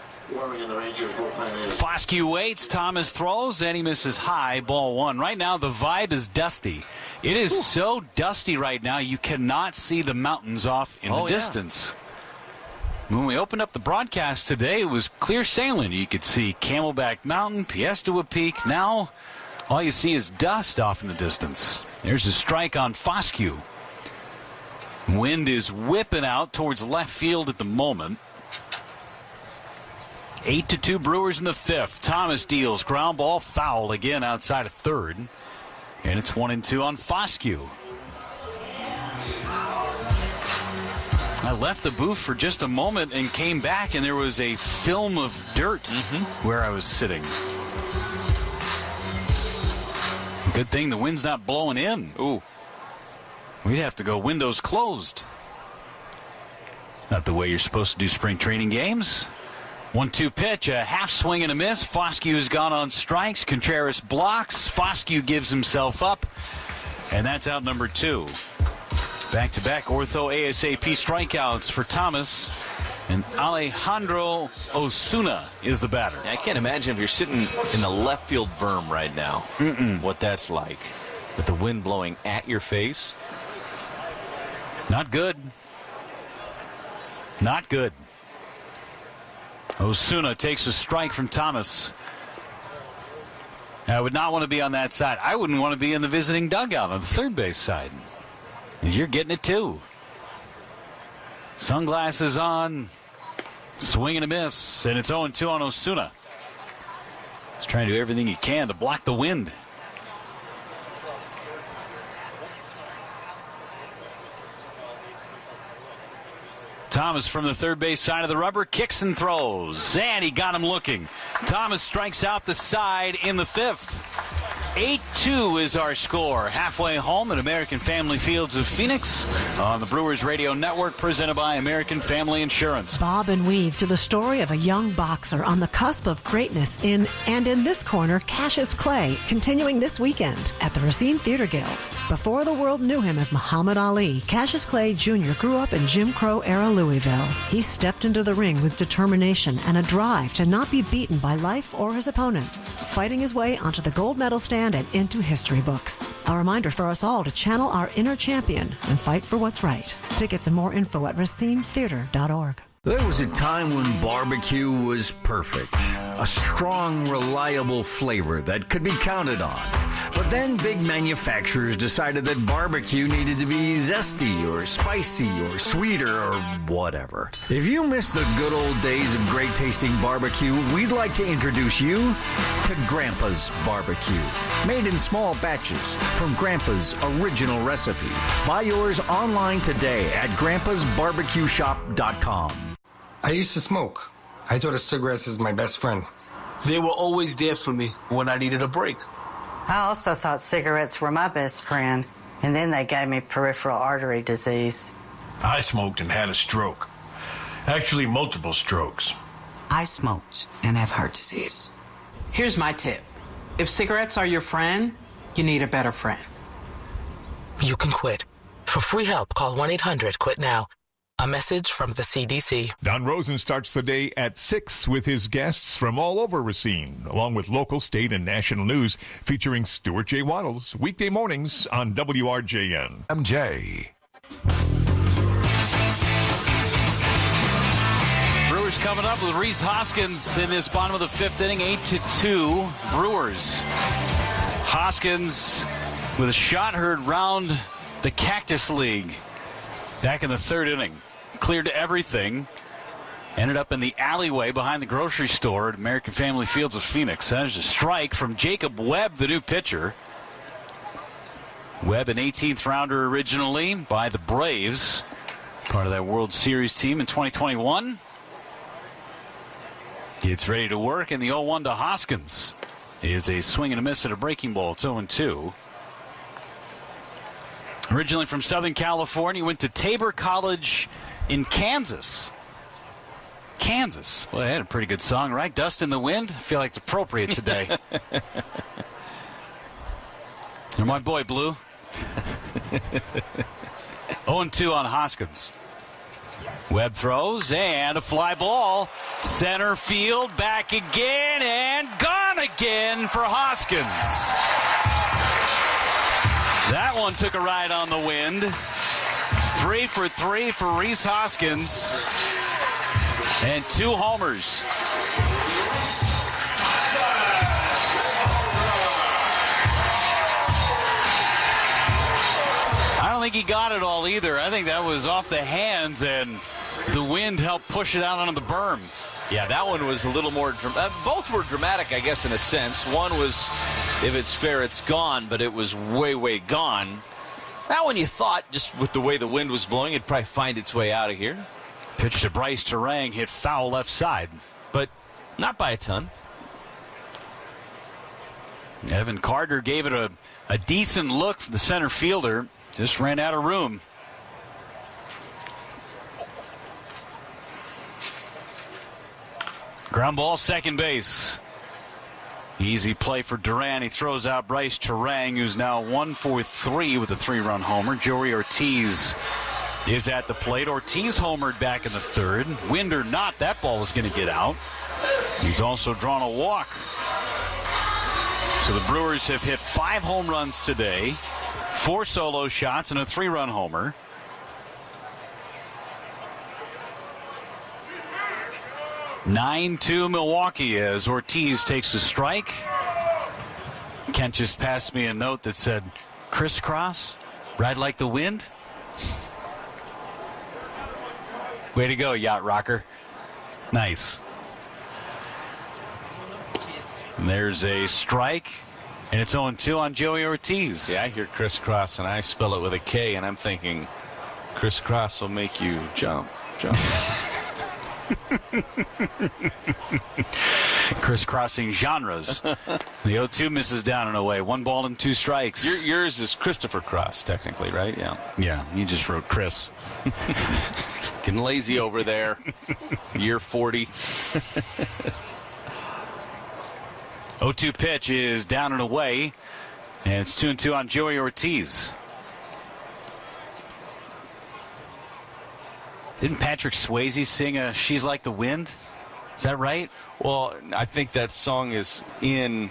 Foscue waits, Thomas throws, and he misses high, ball one. Right now, the vibe is dusty. It is Ooh. so dusty right now, you cannot see the mountains off in oh, the distance. Yeah. When we opened up the broadcast today, it was clear sailing. You could see Camelback Mountain, Piestewa Peak. Now, all you see is dust off in the distance. There's a strike on Foscue. Wind is whipping out towards left field at the moment. Eight to two Brewers in the fifth. Thomas deals ground ball foul again outside of third. And it's one and two on Foscue. I left the booth for just a moment and came back, and there was a film of dirt mm-hmm. where I was sitting. Good thing the wind's not blowing in. Ooh. We'd have to go windows closed. Not the way you're supposed to do spring training games. one two pitch, a half swing and a miss. Foscue's gone on strikes. Contreras blocks. Foscue gives himself up. And that's out number two. Back-to-back ortho A S A P strikeouts for Thomas. And Alejandro Osuna is the batter. I can't imagine if you're sitting in the left field berm right now, Mm-mm. what that's like. With the wind blowing at your face. Not good. Not good. Osuna takes a strike from Thomas. I would not want to be on that side. I wouldn't want to be in the visiting dugout on the third base side. You're getting it too. Sunglasses on. Swing and a miss. And it's oh and two on Osuna. He's trying to do everything he can to block the wind. Thomas from the third base side of the rubber kicks and throws. And he got him looking. Thomas strikes out the side in the fifth. eight two is our score. Halfway home at American Family Fields of Phoenix on the Brewers Radio Network, presented by American Family Insurance. Bob and weave through the story of a young boxer on the cusp of greatness in And in This Corner, Cassius Clay, continuing this weekend at the Racine Theater Guild. Before the world knew him as Muhammad Ali, Cassius Clay Junior grew up in Jim Crow-era Louisville. He stepped into the ring with determination and a drive to not be beaten by life or his opponents, fighting his way onto the gold medal stand and into history books. A reminder for us all to channel our inner champion and fight for what's right. Tickets and more info at racine theater dot org. There was a time when barbecue was perfect. a strong, reliable flavor that could be counted on. But then big manufacturers decided that barbecue needed to be zesty or spicy or sweeter or whatever. If you miss the good old days of great tasting barbecue, we'd like to introduce you to Grandpa's Barbecue. Made in small batches from Grandpa's original recipe. Buy yours online today at grandpas barbecue shop dot com. I used to smoke. I thought of cigarettes as my best friend. They were always there for me when I needed a break. I also thought cigarettes were my best friend, and then they gave me peripheral artery disease. I smoked and had a stroke. Actually, multiple strokes. I smoked and have heart disease. Here's my tip. If cigarettes are your friend, you need a better friend. You can quit. For free help, call one eight hundred quit now. A message from the C D C. Don Rosen starts the day at six with his guests from all over Racine, along with local, state, and national news, featuring Stuart J. Waddles, weekday mornings on W R J N. M J. Brewers coming up with Rhys Hoskins in this bottom of the fifth inning, eight to two. Brewers. Hoskins with a shot heard round the Cactus League back in the third inning. Cleared everything. Ended up in the alleyway behind the grocery store at American Family Fields of Phoenix. There's a strike from Jacob Webb, the new pitcher. Webb, an eighteenth rounder originally by the Braves. Part of that World Series team in twenty twenty-one. Gets ready to work, and the oh one to Hoskins is a swing and a miss at a breaking ball. It's oh two. Originally from Southern California, went to Tabor College in Kansas. Kansas. Well, they had a pretty good song, right? Dust in the Wind. I feel like it's appropriate today. You're my boy, Blue. oh two on Hoskins. Webb throws, and a fly ball. Center field, back again, and gone again for Hoskins. That one took a ride on the wind. Three for three for Rhys Hoskins. And two homers. I don't think he got it all either. I think that was off the hands, and the wind helped push it out onto the berm. Yeah, that one was a little more dramatic. Uh, both were dramatic, I guess, in a sense. One was, if it's fair, it's gone, but it was way, way gone. That one you thought, just with the way the wind was blowing, it'd probably find its way out of here. Pitch to Bryce Terang, hit foul left side, but not by a ton. Evan Carter gave it a, a decent look for the center fielder. Just ran out of room. Ground ball, second base. Easy play for Duran. He throws out Bryce Terang, who's now one for three with a three-run homer. Joey Ortiz is at the plate. Ortiz homered back in the third. Wind or not, that ball was going to get out. He's also drawn a walk. So the Brewers have hit five home runs today, four solo shots, and a three-run homer. nine two Milwaukee as Ortiz takes a strike. Kent just passed me a note that said, crisscross, ride like the wind. Way to go, Yacht Rocker. Nice. And there's a strike, and it's oh two on Joey Ortiz. Yeah, I hear crisscross, and I spell it with a K, and I'm thinking crisscross will make you jump, jump. Crisscrossing genres. The oh two misses down and away. One ball and two strikes. Your, yours is Christopher Cross, technically, right? Yeah. Yeah, you just wrote Chris. Getting lazy over there. Year forty. oh two pitch is down and away. And it's two and two on Joey Ortiz. Didn't Patrick Swayze sing a She's Like the Wind? Is that right? Well, I think that song is in...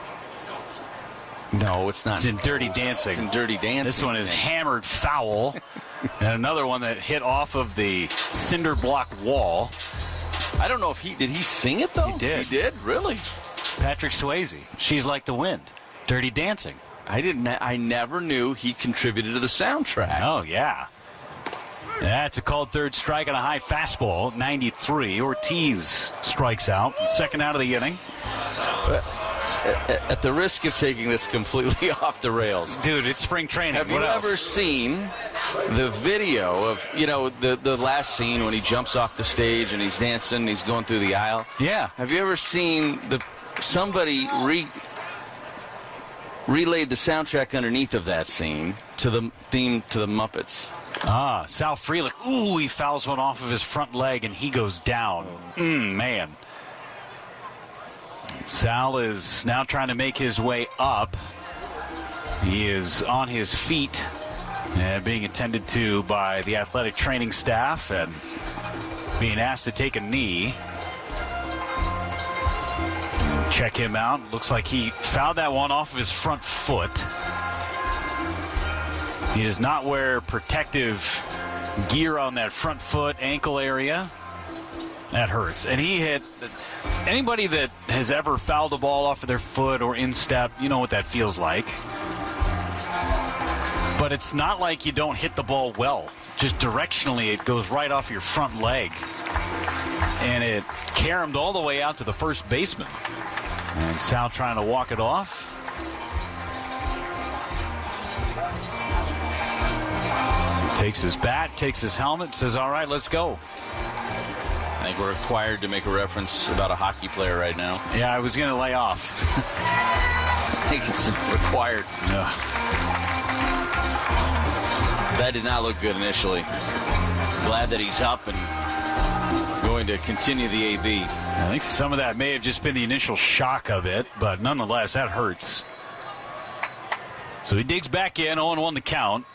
No, it's not. It's in Dirty Dancing. It's in Dirty Dancing. This one is hammered foul. And another one that hit off of the cinder block wall. I don't know if he did. He sing it though. He did. He did. Really? Patrick Swayze. She's Like the Wind. Dirty Dancing. I didn't. I never knew he contributed to the soundtrack. Oh yeah. That's a called third strike on a high fastball. ninety-three. Ortiz strikes out. Second out of the inning. But at the risk of taking this completely off the rails, dude, it's spring training. Have what you else? ever seen the video of, you know, the the last scene when he jumps off the stage and he's dancing, he's going through the aisle? Yeah. Have you ever seen the somebody re relayed the soundtrack underneath of that scene to the theme to the Muppets? Ah, Sal Frelick. Ooh, he fouls one off of his front leg and he goes down. Mm, man. Sal is now trying to make his way up. He is on his feet and being attended to by the athletic training staff and being asked to take a knee. Check him out. Looks like he fouled that one off of his front foot. He does not wear protective gear on that front foot, ankle area. That hurts. And he hit... Anybody that has ever fouled a ball off of their foot or in step, you know what that feels like. But it's not like you don't hit the ball well. Just directionally, it goes right off your front leg. And it caromed all the way out to the first baseman. And Sal trying to walk it off. Takes his bat, takes his helmet, says, all right, let's go. I think we're required to make a reference about a hockey player right now. Yeah, I was going to lay off. I think it's required. Yeah. That did not look good initially. Glad that he's up and going to continue the A B. I think some of that may have just been the initial shock of it, but nonetheless, that hurts. So he digs back in, oh and one to count.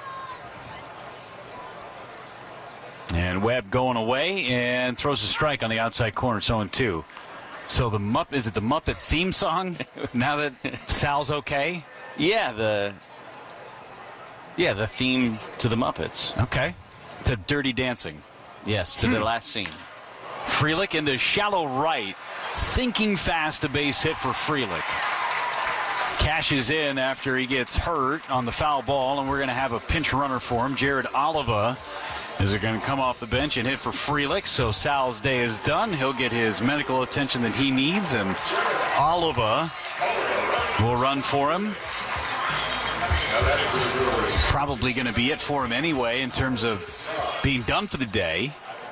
And Webb going away and throws a strike on the outside corner. It's oh and two. So the Mupp is it the Muppet theme song? Now that Sal's okay? Yeah, the yeah the theme to the Muppets. Okay, to Dirty Dancing. Yes, to hmm. the last scene. Frelick into shallow right, sinking fast, a base hit for Frelick. Cashes in after he gets hurt on the foul ball, and we're going to have a pinch runner for him. Jared Oliva is going to come off the bench and hit for Frelick. So Sal's day is done. He'll get his medical attention that he needs, and Oliva will run for him. Probably going to be it for him anyway in terms of being done for the day.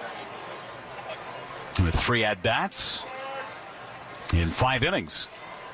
With three at-bats in five innings.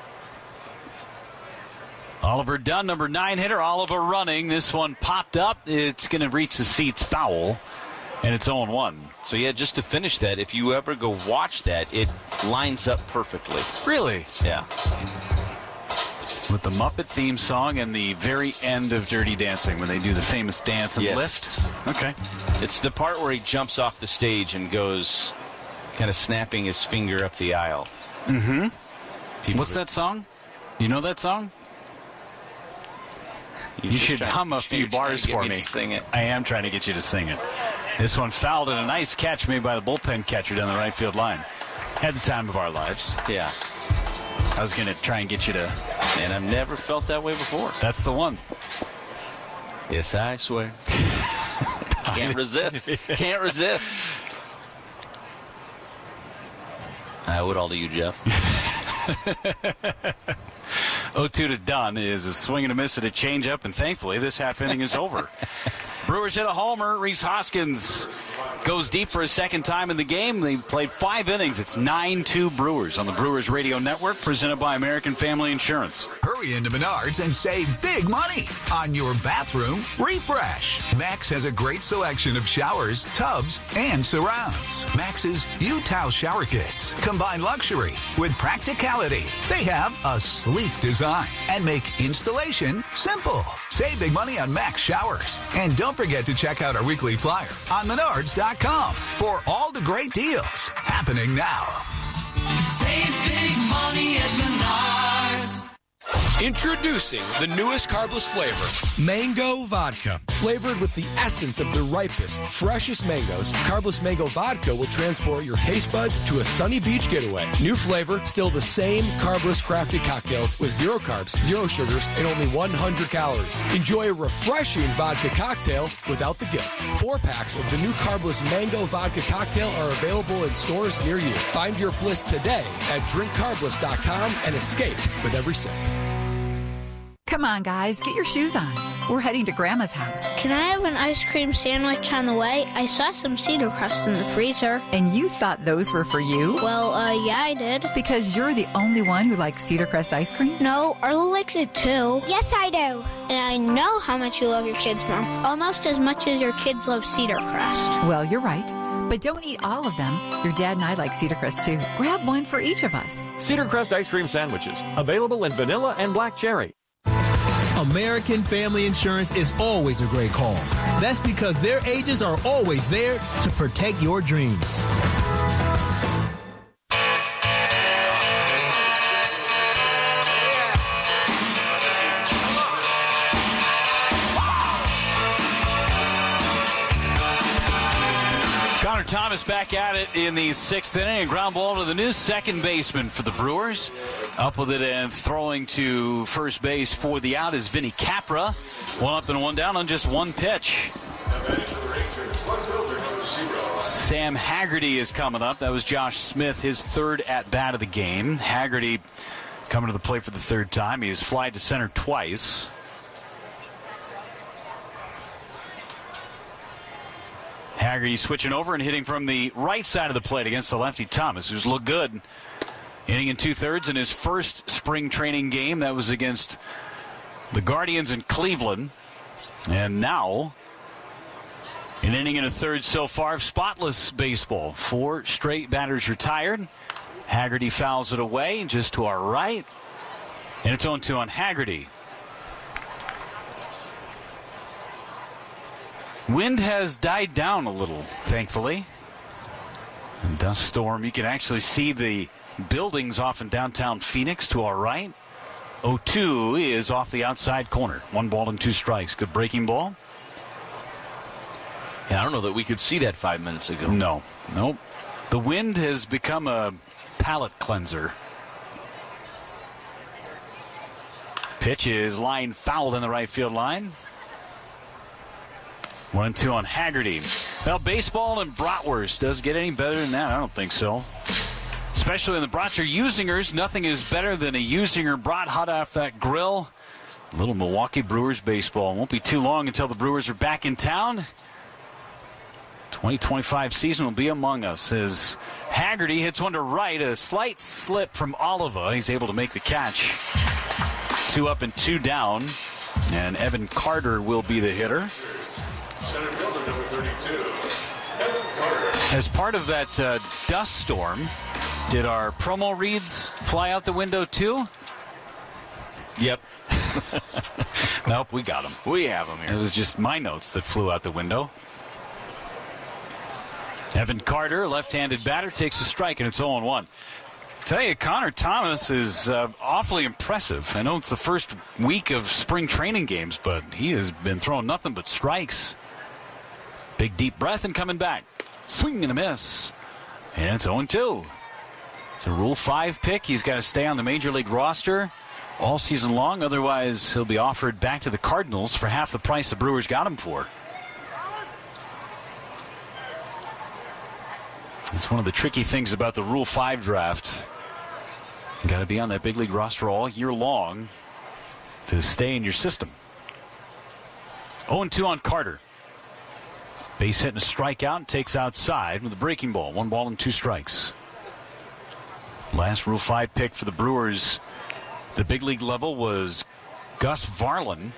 Oliver Dunn, number nine hitter. Oliver running. This one popped up. It's going to reach the seats foul, and it's oh and one. So, yeah, just to finish that, if you ever go watch that, it lines up perfectly. Really? Yeah. With the Muppet theme song and the very end of Dirty Dancing when they do the famous dance and yes. lift. Okay. It's the part where he jumps off the stage and goes kind of snapping his finger up the aisle. Mm-hmm. People What's that song? You know that song? You should trying, hum a few bars for me. me sing it. I am trying to get you to sing it. This one fouled and a nice catch made by the bullpen catcher down the right field line. Had the time of our lives. Yeah. I was going to try and get you to... And I've never felt that way before. That's the one. Yes, I swear. Can't resist. Can't resist. I owe it all to you, Jeff. oh two to Dunn is a swing and a miss at a changeup, and thankfully this half inning is over. Brewers hit a homer. Rhys Hoskins goes deep for a second time in the game. They played five innings. It's nine two Brewers on the Brewers Radio Network, presented by American Family Insurance. Hurry into Menards and save big money on your bathroom refresh. Max has a great selection of showers, tubs, and surrounds. Max's U-Towel shower kits combine luxury with practicality. They have a sleek design and make installation simple. Save big money on Max showers. And don't forget to check out our weekly flyer on Menards dot com for all the great deals happening now. Save big money at Menards. Introducing the newest carbless flavor, Mango Vodka. Flavored with the essence of the ripest, freshest mangoes, carbless mango vodka will transport your taste buds to a sunny beach getaway. New flavor, still the same carbless crafted cocktails with zero carbs, zero sugars, and only one hundred calories. Enjoy a refreshing vodka cocktail without the guilt. Four packs of the new carbless mango vodka cocktail are available in stores near you. Find your bliss today at drink carbless dot com and escape with every sip. Come on, guys, get your shoes on. We're heading to Grandma's house. Can I have an ice cream sandwich on the way? I saw some cedar crust in the freezer. And you thought those were for you? Well, uh, yeah, I did. Because you're the only one who likes cedar crust ice cream? No, Arlo likes it too. Yes, I do. And I know how much you love your kids, Mom. Almost as much as your kids love cedar crust. Well, you're right. But don't eat all of them. Your dad and I like cedar crust too. Grab one for each of us. Cedar crust ice cream sandwiches. Available in vanilla and black cherry. American Family Insurance is always a great call. That's because their agents are always there to protect your dreams. Connor Thomas back at it in the sixth inning. A ground ball to the new second baseman for the Brewers. Up with it and throwing to first base for the out is Vinny Capra. One up and one down on just one pitch. Sam Haggerty is coming up. That was Josh Smith, his third at-bat of the game. Haggerty coming to the plate for the third time. He has flied to center twice. Haggerty switching over and hitting from the right side of the plate against the lefty Thomas, who's looked good. Inning in two-thirds in his first spring training game. That was against the Guardians in Cleveland. And now, an inning and a third so far of spotless baseball. Four straight batters retired. Haggerty fouls it away just to our right. And it's oh two on Haggerty. Wind has died down a little, thankfully. And dust storm, you can actually see the buildings off in downtown Phoenix to our right. oh two is off the outside corner. One ball and two strikes. Good breaking ball. Yeah, I don't know that we could see that five minutes ago. No, nope. The wind has become a palate cleanser. Pitch is line fouled in the right field line. One and two on Haggerty. Well, baseball and bratwurst does get any better than that? I don't think so. Especially in the brats are Usingers. Nothing is better than a Usinger brat hot off that grill. A little Milwaukee Brewers baseball. Won't be too long until the Brewers are back in town. twenty twenty-five season will be among us as Haggerty hits one to right. A slight slip from Oliva. He's able to make the catch. Two up and two down. And Evan Carter will be the hitter. As part of that uh, dust storm, did our promo reads fly out the window too? Yep. Nope, we got them. We have them here. It was just my notes that flew out the window. Evan Carter, left-handed batter, takes a strike, and it's oh one. Tell you, Connor Thomas is uh, awfully impressive. I know it's the first week of spring training games, but he has been throwing nothing but strikes. Big deep breath and coming back. Swing and a miss. And it's oh two. It's a Rule five pick. He's got to stay on the Major League roster all season long. Otherwise, he'll be offered back to the Cardinals for half the price the Brewers got him for. It's one of the tricky things about the Rule five draft. You got to be on that big league roster all year long to stay in your system. oh two on Carter. Base hit and a strikeout and takes outside with a breaking ball. One ball and two strikes. Last Rule five pick for the Brewers, the big league level, was Gus Varlin.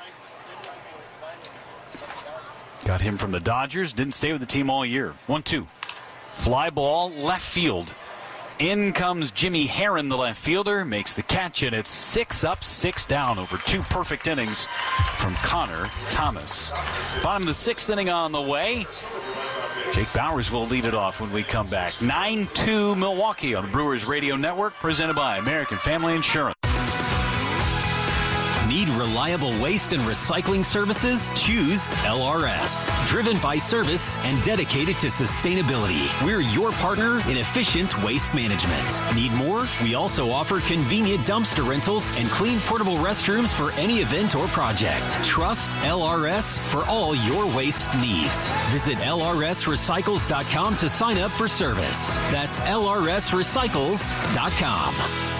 Got him from the Dodgers. Didn't stay with the team all year. one two. Fly ball, left field. In comes Jimmy Herron, the left fielder, makes the catch, and it's six up, six down over two perfect innings from Connor Thomas. Bottom of the sixth inning on the way. Jake Bowers will lead it off when we come back. nine two Milwaukee on the Brewers Radio Network, presented by American Family Insurance. Need reliable waste and recycling services? Choose L R S. Driven by service and dedicated to sustainability. We're your partner in efficient waste management. Need more? We also offer convenient dumpster rentals and clean portable restrooms for any event or project. Trust L R S for all your waste needs. Visit L R S recycles dot com to sign up for service. That's L R S recycles dot com.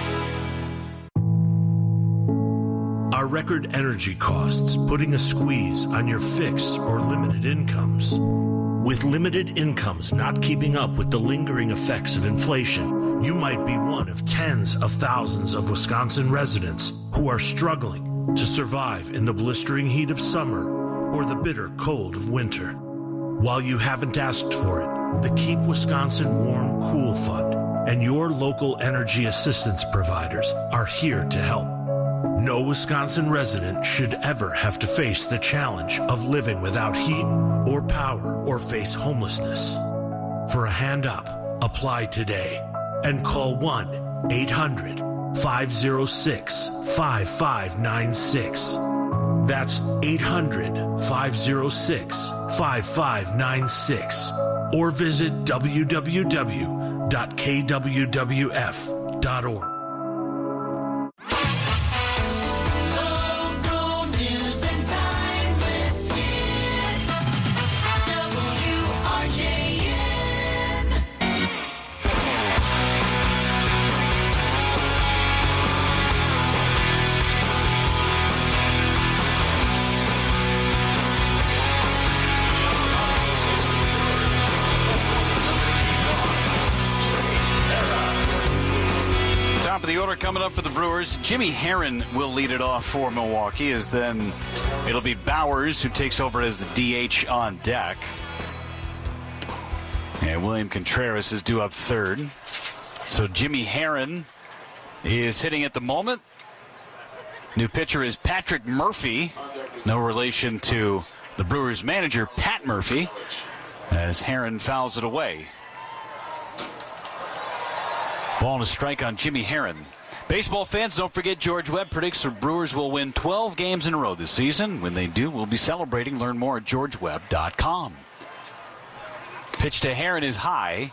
Are record energy costs putting a squeeze on your fixed or limited incomes? With limited incomes not keeping up with the lingering effects of inflation, you might be one of tens of thousands of Wisconsin residents who are struggling to survive in the blistering heat of summer or the bitter cold of winter. While you haven't asked for it, the Keep Wisconsin Warm Cool Fund and your local energy assistance providers are here to help. No Wisconsin resident should ever have to face the challenge of living without heat or power or face homelessness. For a hand up, apply today and call one eight hundred five oh six five five nine six. That's eight hundred five oh six five five nine six. Or visit w w w dot k w w f dot org. Top of the order coming up for the Brewers. Jimmy Herron will lead it off for Milwaukee, as then it'll be Bowers who takes over as the D H on deck. And William Contreras is due up third. So Jimmy Herron is hitting at the moment. New pitcher is Patrick Murphy. No relation to the Brewers manager, Pat Murphy, as Herron fouls it away. Ball and a strike on Jimmy Herron. Baseball fans, don't forget George Webb predicts the Brewers will win twelve games in a row this season. When they do, we'll be celebrating. Learn more at george webb dot com. Pitch to Herron is high.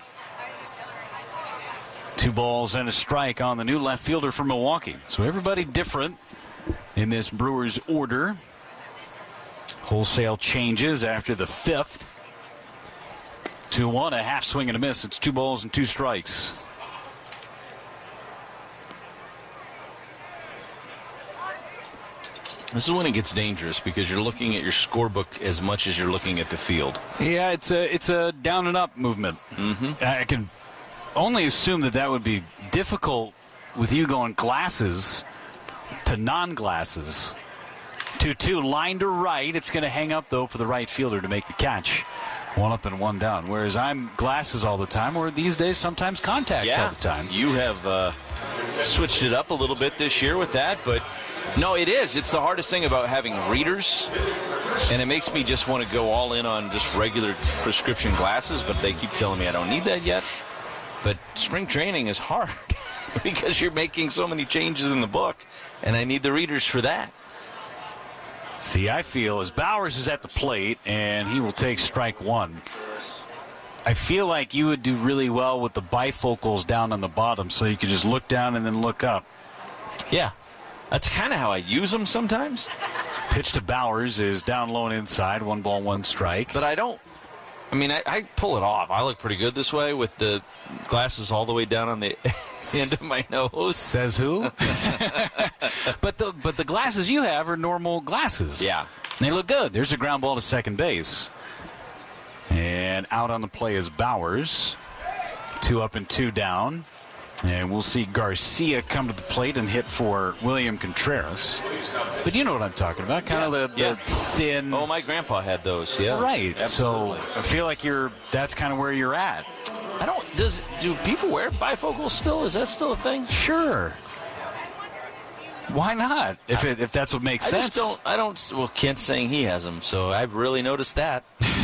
Two balls and a strike on the new left fielder for Milwaukee. So everybody different in this Brewers order. Wholesale changes after the fifth. two one, a half swing and a miss. It's two balls and two strikes. This is when it gets dangerous because you're looking at your scorebook as much as you're looking at the field. Yeah, it's a it's a down and up movement. Mm-hmm. I can only assume that that would be difficult with you going glasses to non-glasses. two two, line to right. It's going to hang up, though, for the right fielder to make the catch. One up and one down. Whereas I'm glasses all the time, or these days sometimes contacts yeah, all the time. You have uh, switched it up a little bit this year with that, but no, it is. It's the hardest thing about having readers, and it makes me just want to go all in on just regular prescription glasses, but they keep telling me I don't need that yet. But spring training is hard because you're making so many changes in the book, and I need the readers for that. See, I feel as Bowers is at the plate, and he will take strike one. I feel like you would do really well with the bifocals down on the bottom, so you could just look down and then look up. Yeah. That's kind of how I use them sometimes. Pitch to Bowers is down low and inside. One ball, one strike. But I don't, I mean, I, I pull it off. I look pretty good this way with the glasses all the way down on the end of my nose. Says who? but the but the glasses you have are normal glasses. Yeah. And they look good. There's a ground ball to second base. And out on the play is Bowers. Two up and two down. And we'll see Garcia come to the plate and hit for William Contreras. But you know what I'm talking about, kind yeah, of the, yeah. the thin. Oh, my grandpa had those. Yeah, right. Absolutely. So I feel like you're. That's kind of where you're at. I don't. Does do people wear bifocals still? Is that still a thing? Sure. Why not? If it, if that's what makes I sense. Just don't. I don't. Well, Kent's saying he has them, so I've really noticed that.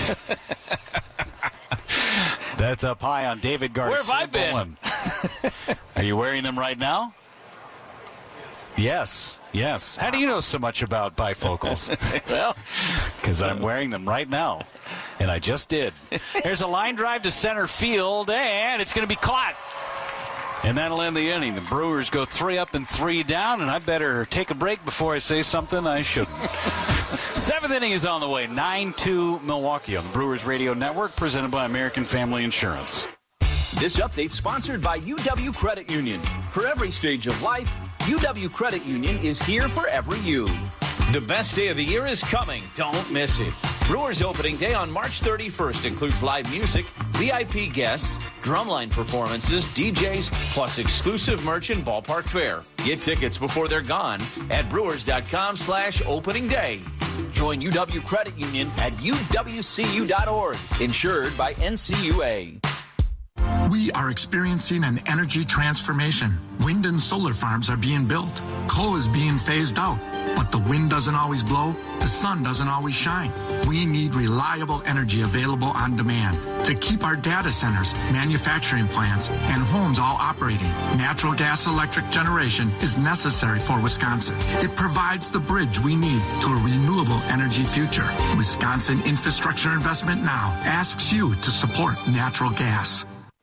That's up high on David Garcia. Where have I been? Are you wearing them right now? Yes, yes. How do you know so much about bifocals? Well, because I'm wearing them right now, and I just did. There's a line drive to center field, and it's going to be caught. And that'll end the inning. The Brewers go three up and three down, and I better take a break before I say something I shouldn't. Seventh inning is on the way. nine two Milwaukee on the Brewers Radio Network, presented by American Family Insurance. This update sponsored by U W Credit Union. For every stage of life, U W Credit Union is here for every you. The best day of the year is coming. Don't miss it. Brewers opening day on March thirty-first includes live music, V I P guests, drumline performances, D Js, plus exclusive merch and ballpark fare. Get tickets before they're gone at brewers.com slash opening day. Join U W Credit Union at U W C U dot org. Insured by N C U A. We are experiencing an energy transformation. Wind and solar farms are being built. Coal is being phased out. But the wind doesn't always blow. The sun doesn't always shine. We need reliable energy available on demand to keep our data centers, manufacturing plants, and homes all operating. Natural gas electric generation is necessary for Wisconsin. It provides the bridge we need to a renewable energy future. Wisconsin Infrastructure Investment Now asks you to support natural gas.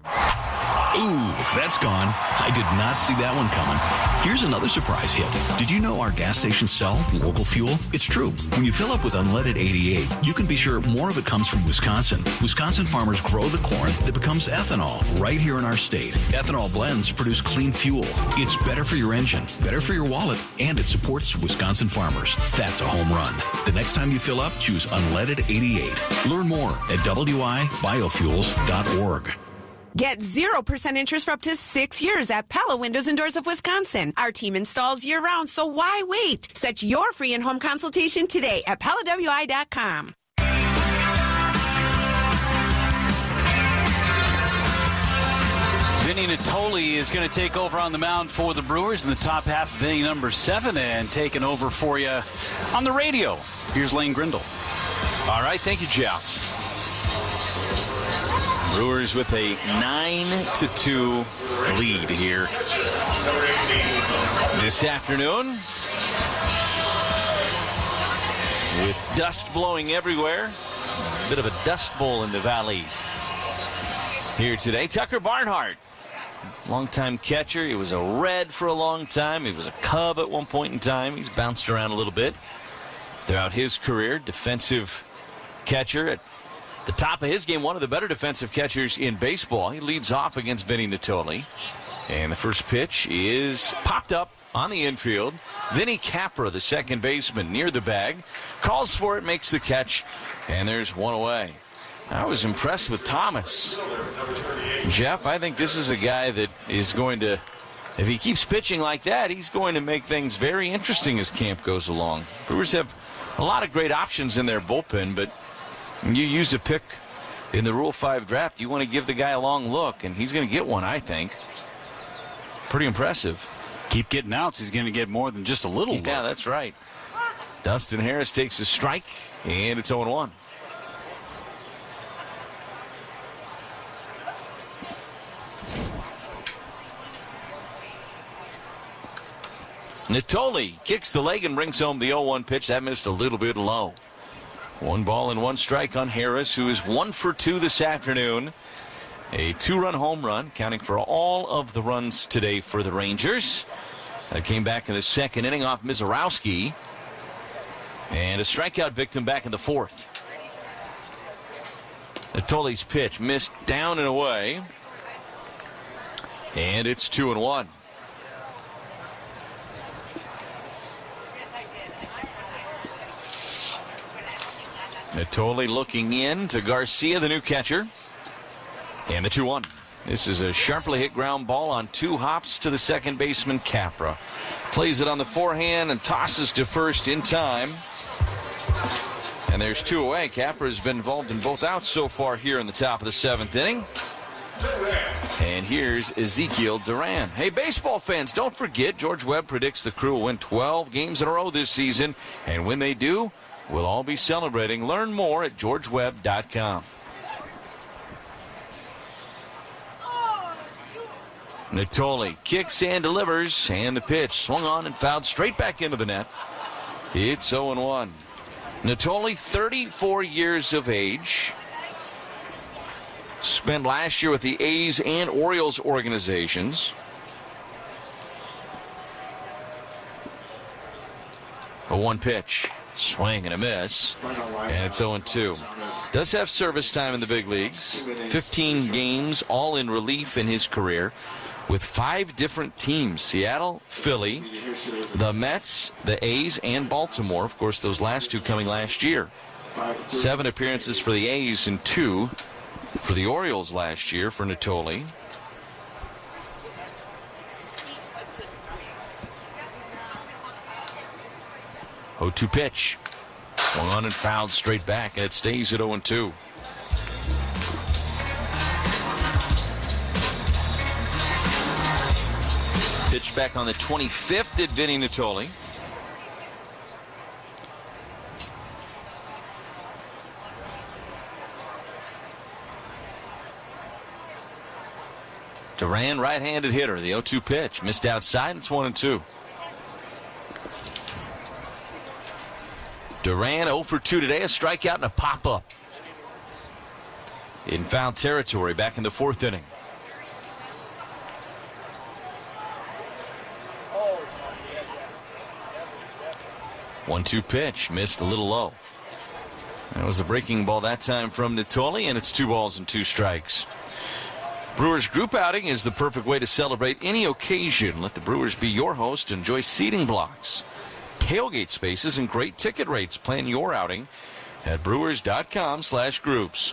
Ooh, that's gone. I did not see that one coming. Here's another surprise hit. Did you know our gas stations sell local fuel? It's true. When you fill up with unleaded eighty-eight, you can be sure more of it comes from Wisconsin. Wisconsin farmers grow the corn that becomes ethanol right here in our state. Ethanol blends produce clean fuel. It's better for your engine, better for your wallet, and it supports Wisconsin farmers. That's a home run. The next time you fill up, choose unleaded eighty-eight. Learn more at W I biofuels dot org. Get zero percent interest for up to six years at Pella Windows and Doors of Wisconsin. Our team installs year-round, so why wait? Set your free in-home consultation today at Pella W I dot com. Vinny Natoli is going to take over on the mound for the Brewers in the top half of inning number seven, and taking over for you on the radio. Here's Lane Grindle. All right, thank you, Jeff. Brewers with a nine to two lead here this afternoon, with dust blowing everywhere. A bit of a dust bowl in the valley here today. Tucker Barnhart, longtime catcher. He was a Red for a long time. He was a Cub at one point in time. He's bounced around a little bit throughout his career. Defensive catcher at the top of his game, one of the better defensive catchers in baseball. He leads off against Vinny Natoli. And the first pitch is popped up on the infield. Vinny Capra, the second baseman, near the bag, calls for it, makes the catch, and there's one away. I was impressed with Thomas. Jeff, I think this is a guy that is going to, if he keeps pitching like that, he's going to make things very interesting as camp goes along. Brewers have a lot of great options in their bullpen, but you use a pick in the Rule five draft, you want to give the guy a long look, and he's going to get one, I think. Pretty impressive. Keep getting outs, he's going to get more than just a little look. Yeah, that's right. Dustin Harris takes a strike, and it's oh one. Natoli kicks the leg and brings home the oh one pitch. That missed a little bit low. One ball and one strike on Harris, who is one for two this afternoon. A two-run home run, counting for all of the runs today for the Rangers. That came back in the second inning off Mizorowski. And a strikeout victim back in the fourth. Natoli's pitch missed down and away. And it's two and one. Natoli looking in to Garcia, the new catcher. And the two one. This is a sharply hit ground ball on two hops to the second baseman, Capra. Plays it on the forehand and tosses to first in time. And there's two away. Capra has been involved in both outs so far here in the top of the seventh inning. And here's Ezekiel Duran. Hey, baseball fans, don't forget, George Webb predicts the Crew will win twelve games in a row this season. And when they do, we'll all be celebrating. Learn more at george webb dot com. Natoli kicks and delivers, and the pitch swung on and fouled straight back into the net. It's oh and one. Natoli, thirty-four years of age. Spent last year with the A's and Orioles organizations. A one pitch. Swing and a miss. And it's oh and two. Does have service time in the big leagues. fifteen games, all in relief in his career, with five different teams: Seattle, Philly, the Mets, the A's, and Baltimore. Of course, those last two coming last year. Seven appearances for the A's and two for the Orioles last year for Natoli. oh two pitch. Swung on and fouled straight back, and it stays at oh and two. Pitch back on the twenty-fifth at Vinny Natoli. Duran, right-handed hitter. The oh two pitch missed outside. It's one and two. Duran oh for two today. A strikeout and a pop-up in foul territory back in the fourth inning. one two pitch missed a little low. That was the breaking ball that time from Natoli, and it's two balls and two strikes. Brewers group outing is the perfect way to celebrate any occasion. Let the Brewers be your host. Enjoy seating blocks, tailgate spaces, and great ticket rates. Plan your outing at brewers dot com slash groups.